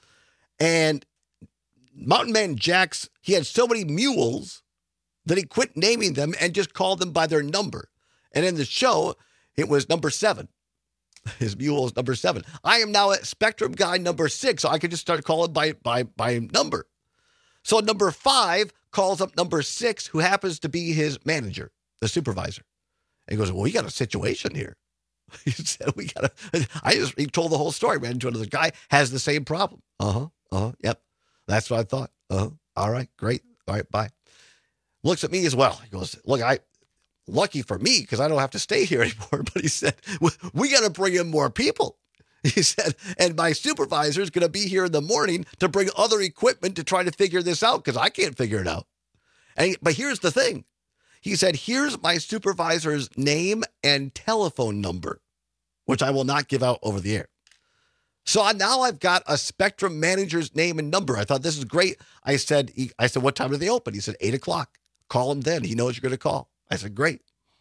And Mountain Man Jack's, he had so many mules that he quit naming them and just called them by their number. And in the show, it was number 7. His mule is number 7. I am now at Spectrum guy number 6, so I could just start calling by number. So number 5 calls up number 6, who happens to be his manager, the supervisor. And he goes, well, we got a situation here. He said, he told the whole story, ran into another guy, has the same problem. Yep. That's what I thought. All right, great. All right, bye. Looks at me as well. He goes, look, lucky for me, because I don't have to stay here anymore. But he said, we got to bring in more people. He said, and my supervisor is going to be here in the morning to bring other equipment to try to figure this out, because I can't figure it out. But here's the thing. He said, here's my supervisor's name and telephone number, which I will not give out over the air. So now I've got a Spectrum manager's name and number. I thought, this is great. I said, what time do they open? He said, 8 o'clock. Call him then. He knows you're going to call. I said, great.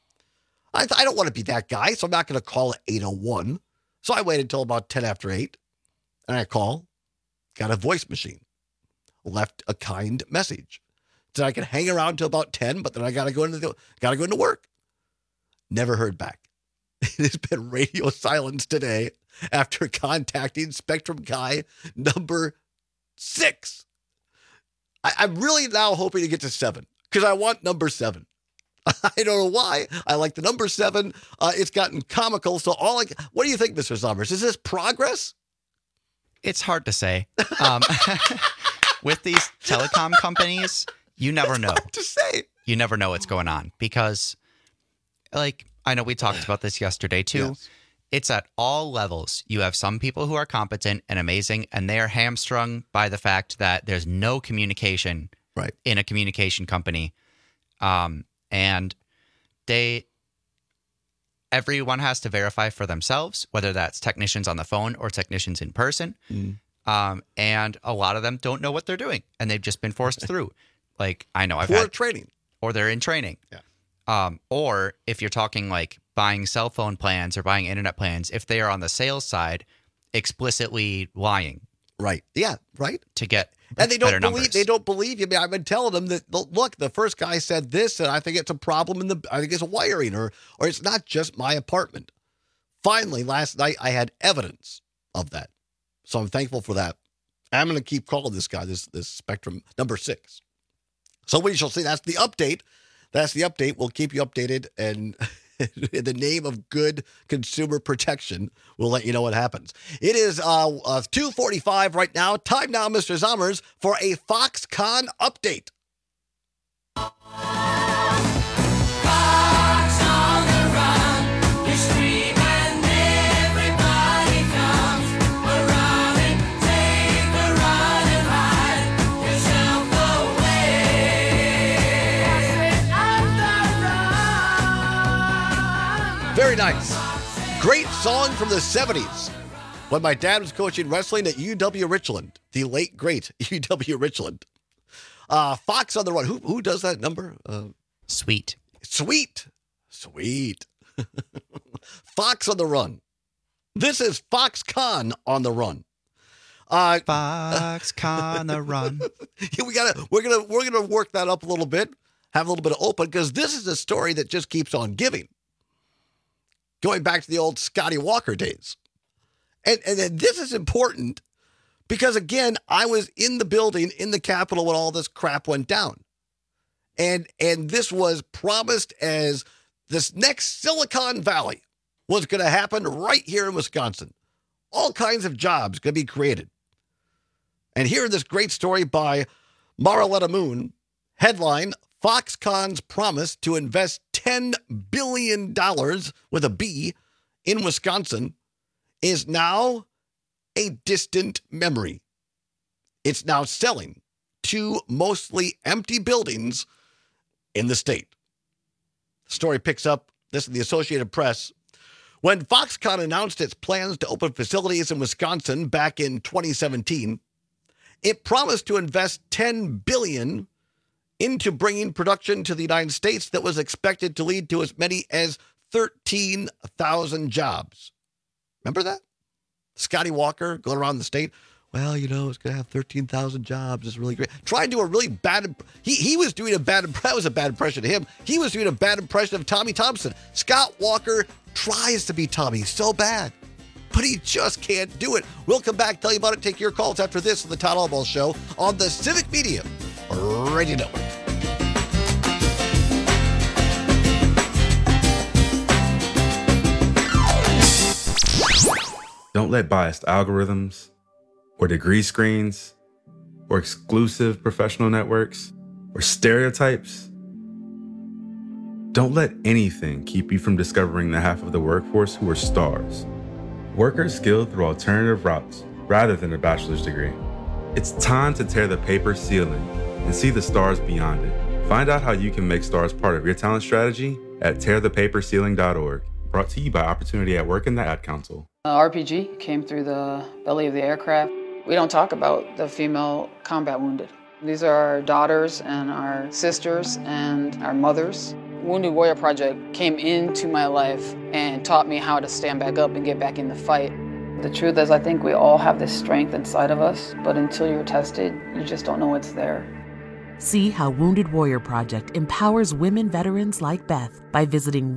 I don't want to be that guy, so I'm not going to call at 8:01. So I waited until about 10 after 8, and I call, got a voice machine, left a kind message. Said I could hang around until about 10, but then I got to go into work. Never heard back. It has been radio silence today after contacting Spectrum guy number 6. I'm really now hoping to get to 7, because I want number 7. I don't know why. I like the number 7. It's gotten comical. So what do you think, Mr. Summers? Is this progress? It's hard to say. With these telecom companies, you never know. Hard to say. You never know what's going on because, like, I know we talked about this yesterday too. Yes. It's at all levels. You have some people who are competent and amazing, and they are hamstrung by the fact that there's no communication in a communication company. And everyone has to verify for themselves, whether that's technicians on the phone or technicians in person. And a lot of them don't know what they're doing, and they've just been forced through. Like, I know I've had training, or they're in training. Yeah. Or if you're talking like buying cell phone plans or buying internet plans, if they are on the sales side, explicitly lying. Right. Yeah. Right. To get and they better don't believe. numbers. They don't believe you. I mean, I've been telling them that look, the first guy said this, and I think it's a problem I think it's wiring, or it's not just my apartment. Finally, last night I had evidence of that, so I'm thankful for that. I'm going to keep calling this guy this Spectrum number 6. So we shall see. That's the update. We'll keep you updated, and in the name of good consumer protection, we'll let you know what happens. It is 2:45 right now. Time now, Mr. Zommers, for a Foxconn update. Very nice. Great song from the 70s when my dad was coaching wrestling at UW Richland, the late, great UW Richland. Fox on the Run. Who does that number? Sweet. Fox on the Run. This is Foxconn on the Run. Foxconn the Run. We're gonna work that up a little bit, have a little bit of open, because this is a story that just keeps on giving. Going back to the old Scotty Walker days. And this is important because, again, I was in the building in the Capitol when all this crap went down. And this was promised as this next Silicon Valley was going to happen right here in Wisconsin. All kinds of jobs going to be created. And here this great story by Maraletta Moon. Headline, Foxconn's promise to invest $10 billion with a B in Wisconsin is now a distant memory. It's now selling 2 mostly empty buildings in the state. The story picks up, this is the Associated Press. When Foxconn announced its plans to open facilities in Wisconsin back in 2017, it promised to invest $10 billion into bringing production to the United States that was expected to lead to as many as 13,000 jobs. Remember that? Scotty Walker going around the state. Well, it's going to have 13,000 jobs. It's really great. Trying to do a really bad... He was doing a bad... That was a bad impression of him. He was doing a bad impression of Tommy Thompson. Scott Walker tries to be Tommy so bad, but he just can't do it. We'll come back, tell you about it, take your calls after this on the Todd Albaugh Show on the Civic Media Radio Network. Don't let biased algorithms or degree screens or exclusive professional networks or stereotypes. Don't let anything keep you from discovering the half of the workforce who are stars. Workers skilled through alternative routes rather than a bachelor's degree. It's time to tear the paper ceiling and see the stars beyond it. Find out how you can make stars part of your talent strategy at tearthepaperceiling.org. Brought to you by Opportunity at Work and the Ad Council. RPG came through the belly of the aircraft. We don't talk about the female combat wounded. These are our daughters and our sisters and our mothers. Wounded Warrior Project came into my life and taught me how to stand back up and get back in the fight. The truth is, I think we all have this strength inside of us, but until you're tested, you just don't know what's there. See how Wounded Warrior Project empowers women veterans like Beth. by visiting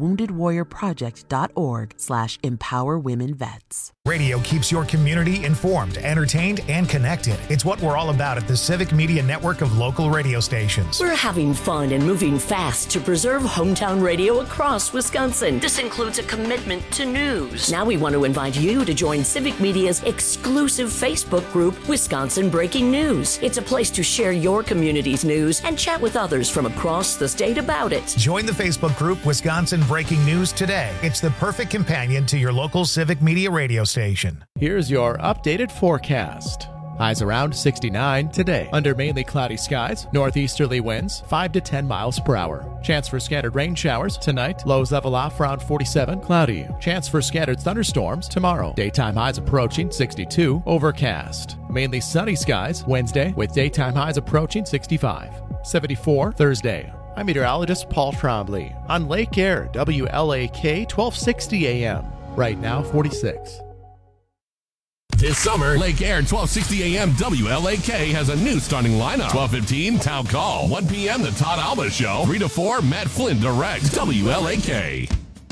woundedwarriorproject.org/empowerwomenvets. Radio keeps your community informed, entertained, and connected. It's what we're all about at the Civic Media Network of local radio stations. We're having fun and moving fast to preserve hometown radio across Wisconsin. This includes a commitment to news. Now we want to invite you to join Civic Media's exclusive Facebook group, Wisconsin Breaking News. It's a place to share your community's news and chat with others from across the state about it. Join the Facebook group Wisconsin Breaking News today. It's the perfect companion to your local Civic Media radio station. Here's your updated forecast. Highs around 69 today. Under mainly cloudy skies, northeasterly winds 5 to 10 miles per hour. Chance for scattered rain showers tonight. Lows level off around 47. Cloudy. Chance for scattered thunderstorms tomorrow. Daytime highs approaching 62. Overcast. Mainly sunny skies Wednesday with daytime highs approaching 65. 74 Thursday. I'm meteorologist Paul Trombley on Lake Air, WLAK 1260 AM. Right now, 46. This summer, Lake Air 1260 AM WLAK has a new starting lineup. 12:15 Town Call. 1 p.m. The Todd Alba Show. 3 to 4 Matt Flynn Direct. WLAK.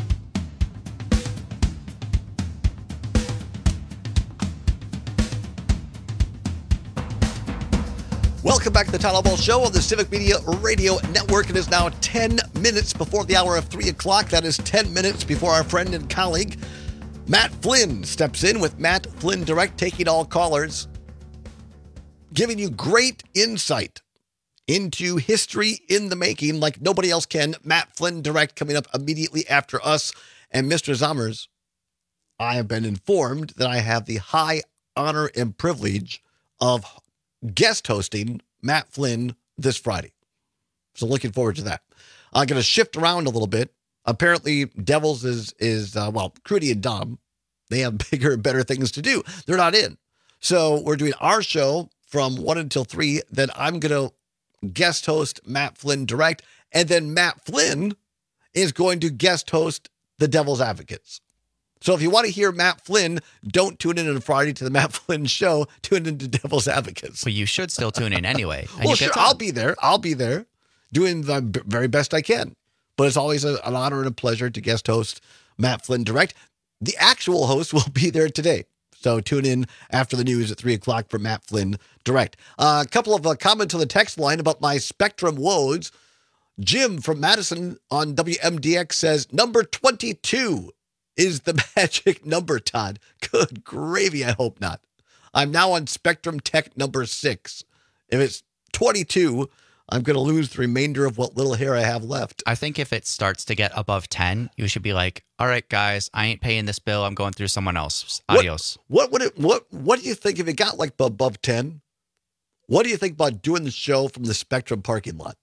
Welcome back to the Todd Alba Show on the Civic Media Radio Network. It is now 10 minutes before the hour of 3 o'clock. That is 10 minutes before our friend and colleague Matt Flynn steps in with Matt Flynn Direct, taking all callers, giving you great insight into history in the making like nobody else can. Matt Flynn Direct coming up immediately after us. And Mr. Zommers, I have been informed that I have the high honor and privilege of guest hosting Matt Flynn this Friday. So looking forward to that. I'm going to shift around a little bit. Apparently, Devils is Crudy and Dom, they have bigger and better things to do. They're not in. So we're doing our show from 1 until 3. Then I'm going to guest host Matt Flynn Direct. And then Matt Flynn is going to guest host the Devil's Advocates. So if you want to hear Matt Flynn, don't tune in on Friday to the Matt Flynn Show. Tune in to Devil's Advocates. Well, you should still tune in anyway. Well, sure, I'll be there. I'll be there doing the very best I can. But it's always an honor and a pleasure to guest host Matt Flynn Direct. The actual host will be there today. So tune in after the news at 3 o'clock for Matt Flynn Direct. A couple of comments on the text line about my Spectrum woes. Jim from Madison on WMDX says, number 22 is the magic number, Todd. Good gravy, I hope not. I'm now on Spectrum Tech number 6. If it's 22, I'm going to lose the remainder of what little hair I have left. I think if it starts to get above 10, you should be like, all right, guys, I ain't paying this bill. I'm going through someone else. Adios. What do you think if it got like above 10? What do you think about doing the show from the Spectrum parking lot?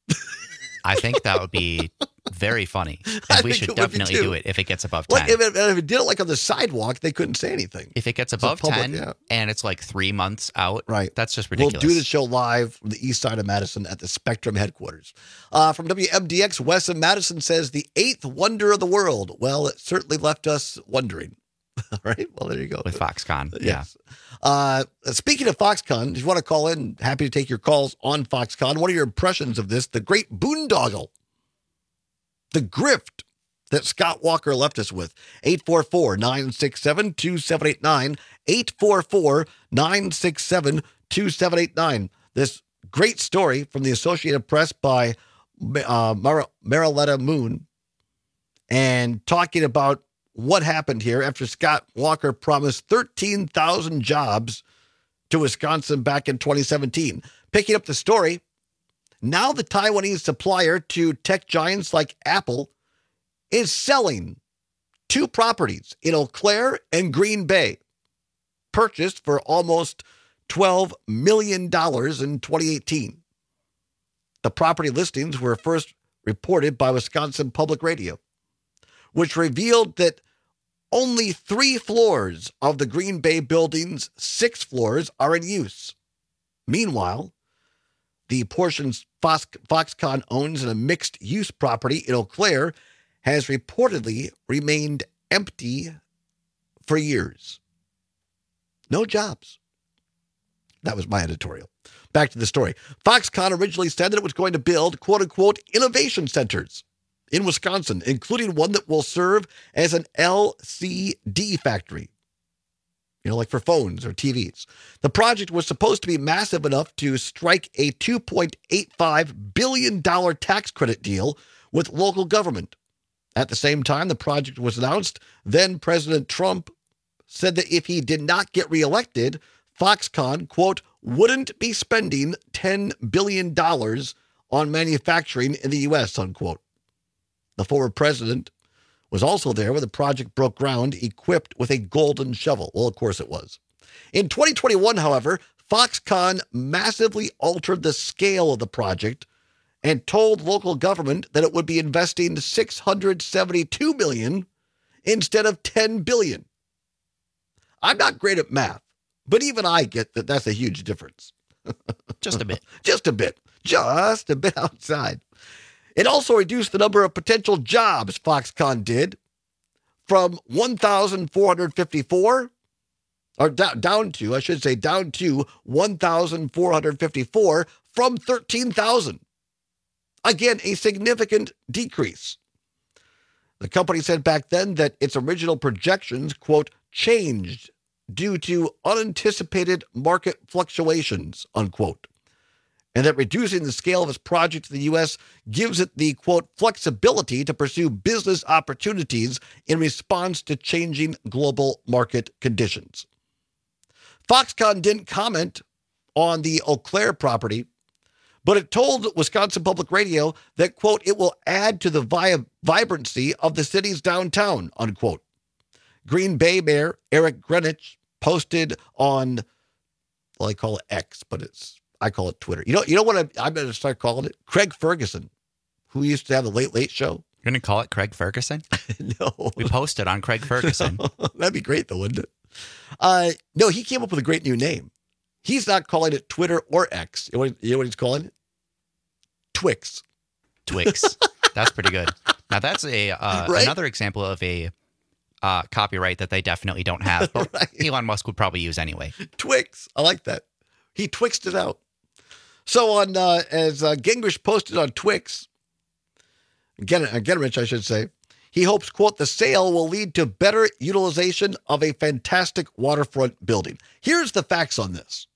I think that would be very funny. And we should definitely do it if it gets above 10. Like if it did it like on the sidewalk, they couldn't say anything. If it gets above 10 and it's like 3 months out, right? That's just ridiculous. We'll do the show live from the east side of Madison at the Spectrum headquarters. From WMDX, Wes of Madison says, the 8th wonder of the world. Well, it certainly left us wondering. All right. Well, there you go. With Foxconn. Yes. Speaking of Foxconn, if you want to call in, happy to take your calls on Foxconn. What are your impressions of this? The great boondoggle, the grift that Scott Walker left us with. 844-967-2789. 844-967-2789. This great story from the Associated Press by Mariletta Moon, and talking about what happened here after Scott Walker promised 13,000 jobs to Wisconsin back in 2017. Picking up the story, now the Taiwanese supplier to tech giants like Apple is selling 2 properties in Eau Claire and Green Bay, purchased for almost $12 million in 2018. The property listings were first reported by Wisconsin Public Radio, which revealed that only 3 floors of the Green Bay building's 6 floors are in use. Meanwhile, the portions Foxconn owns in a mixed-use property in Eau Claire has reportedly remained empty for years. No jobs. That was my editorial. Back to the story. Foxconn originally said that it was going to build, quote-unquote, innovation centers in Wisconsin, including one that will serve as an LCD factory, like for phones or TVs. The project was supposed to be massive enough to strike a $2.85 billion tax credit deal with local government. At the same time the project was announced, then President Trump said that if he did not get reelected, Foxconn, quote, wouldn't be spending $10 billion on manufacturing in the U.S., unquote. The former president was also there when the project broke ground, equipped with a golden shovel. Well, of course it was. In 2021, however, Foxconn massively altered the scale of the project and told local government that it would be investing $672 million instead of $10 billion. I'm not great at math, but even I get that that's a huge difference. Just a bit. Just a bit. Just a bit outside. It also reduced the number of potential jobs, Foxconn did, from 1,454, or down to 1,454 from 13,000. Again, a significant decrease. The company said back then that its original projections, quote, changed due to unanticipated market fluctuations, unquote, and that reducing the scale of its project in the U.S. gives it the, quote, flexibility to pursue business opportunities in response to changing global market conditions. Foxconn didn't comment on the Eau Claire property, but it told Wisconsin Public Radio that, quote, it will add to the vibrancy of the city's downtown, unquote. Green Bay Mayor Eric Greenwich posted on, well, I call it X, but I call it Twitter. You know what I'm going to start calling it? Craig Ferguson, who used to have the Late Late Show. You're going to call it Craig Ferguson? No. We posted on Craig Ferguson. No. That'd be great, though, wouldn't it? No, he came up with a great new name. He's not calling it Twitter or X. You know what he's calling it? Twix. Twix. That's pretty good. Now, that's Right? another example of a copyright that they definitely don't have, but Right. Elon Musk would probably use anyway. Twix. I like that. He twixed it out. So as Gingrich posted on Twix, Gingrich, I should say, he hopes, quote, the sale will lead to better utilization of a fantastic waterfront building. Here's the facts on this.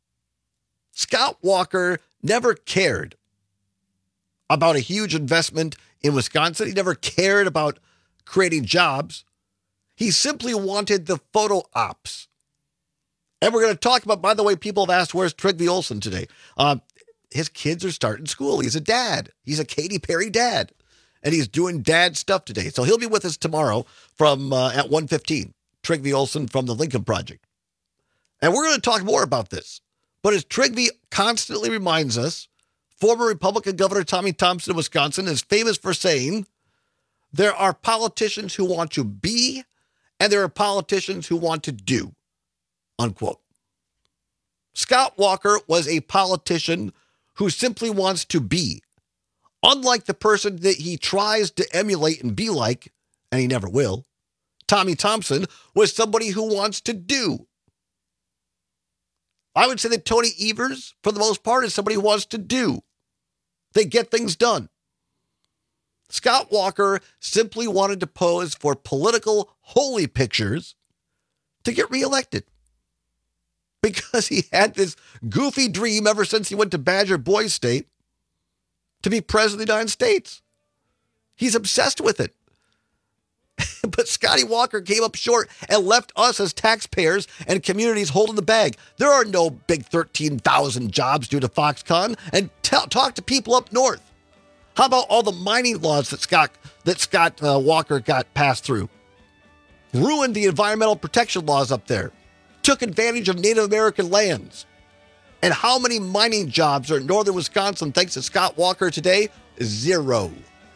Scott Walker never cared about a huge investment in Wisconsin. He never cared about creating jobs. He simply wanted the photo ops. And we're going to talk about, by the way, people have asked, where's Trygve Olsen today? His kids are starting school. He's a dad. He's a Katy Perry dad. And he's doing dad stuff today. So he'll be with us tomorrow from at 1:15. Trygve Olsen from the Lincoln Project. And we're going to talk more about this. But as Trygve constantly reminds us, former Republican Governor Tommy Thompson of Wisconsin is famous for saying, there are politicians who want to be, and there are politicians who want to do, unquote. Scott Walker was a politician who simply wants to be. Unlike the person that he tries to emulate and be like, and he never will, Tommy Thompson was somebody who wants to do. I would say that Tony Evers, for the most part, is somebody who wants to do. They get things done. Scott Walker simply wanted to pose for political holy pictures to get reelected because he had this goofy dream ever since he went to Badger Boys State to be president of the United States. He's obsessed with it. But Scotty Walker came up short and left us as taxpayers and communities holding the bag. There are no big 13,000 jobs due to Foxconn. And talk to people up north. How about all the mining laws that Scott Walker got passed through? Ruined the environmental protection laws up there. Took advantage of Native American lands. And how many mining jobs are in northern Wisconsin thanks to Scott Walker today? Zero.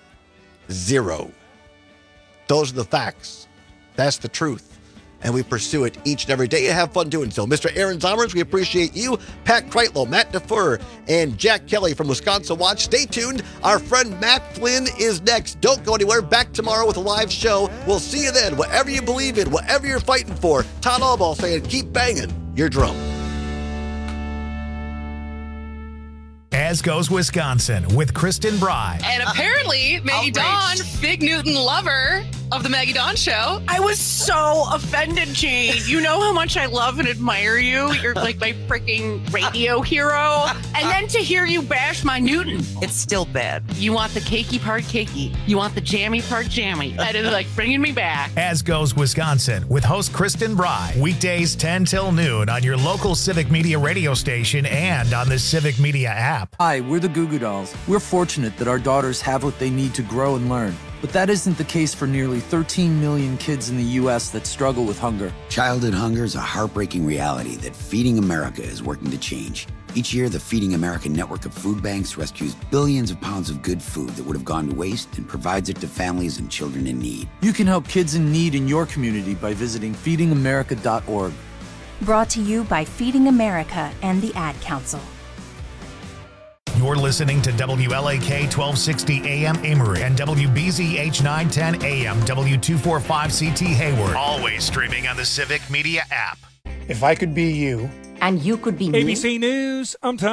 Those are the facts. That's the truth. And we pursue it each and every day and have fun doing so. Mr. Aaron Zomers, we appreciate you. Pat Kreitlow, Matt DeFur, and Jack Kelly from Wisconsin Watch. Stay tuned. Our friend Matt Flynn is next. Don't go anywhere. Back tomorrow with a live show. We'll see you then. Whatever you believe in, whatever you're fighting for. Todd Albaugh saying, keep banging your drum. As Goes Wisconsin with Kristen Bry. And apparently, Maggie Dawn, Fig Newton lover of the Maggie Dawn Show. I was so offended, Jane. You know how much I love and admire you. You're like my freaking radio hero. And then to hear you bash my Newton. It's still bad. You want the cakey part cakey. You want the jammy part jammy. That is like bringing me back. As Goes Wisconsin with host Kristen Bry. Weekdays 10 till noon on your local Civic Media radio station and on the Civic Media app. Hi, we're the Goo Goo Dolls. We're fortunate that our daughters have what they need to grow and learn. But that isn't the case for nearly 13 million kids in the U.S. that struggle with hunger. Childhood hunger is a heartbreaking reality that Feeding America is working to change. Each year, the Feeding America network of food banks rescues billions of pounds of good food that would have gone to waste and provides it to families and children in need. You can help kids in need in your community by visiting feedingamerica.org. Brought to you by Feeding America and the Ad Council. You're listening to WLAK 1260 AM Amory and WBZH 910 AM W245CT Hayward. Always streaming on the Civic Media app. If I could be you. And you could be me. ABC News, I'm Tom.